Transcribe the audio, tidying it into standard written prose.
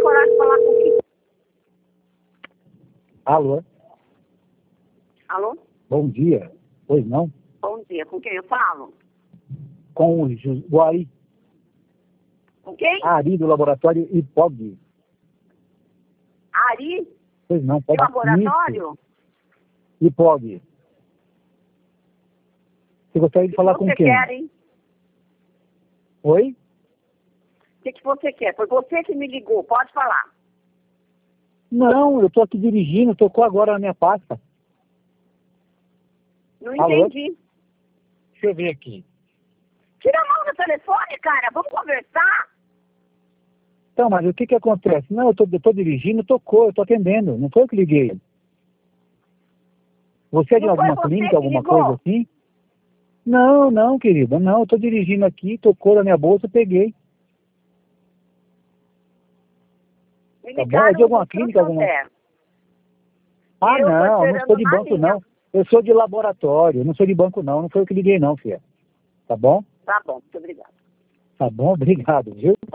coragem de falar com quem? Alô? Alô? Bom dia. Pois não? Bom dia. Com quem eu falo? Com o Ari. Com quem? Ari do laboratório IPOG. Ari? Pois não, De pode laboratório? IPOG. Você gostaria de falar com O que quem? você quer, hein? Oi? O que você quer? Foi você que me ligou. Pode falar. Não, eu estou aqui dirigindo, tocou agora na minha pasta. Não Alô? entendi. Deixa eu ver aqui. Tira a mão do telefone, cara. Vamos conversar. Então, mas o que acontece? Não, eu tô dirigindo, tocou, eu estou atendendo. Não foi eu que liguei. Você é de Não foi alguma você clínica, que alguma ligou? coisa assim? Não, querida, não. Eu estou dirigindo aqui, tocou na minha bolsa, eu peguei. Me Tá bom? É de ligaram alguma do clínica, alguma... Santander. Ah, Eu tô não sou esperando de na banco, linha. não. Eu sou de laboratório, não sou de banco, não. Não foi eu que liguei, não, filha. Tá bom? Tá bom, muito obrigada. Tá bom? Obrigado, viu?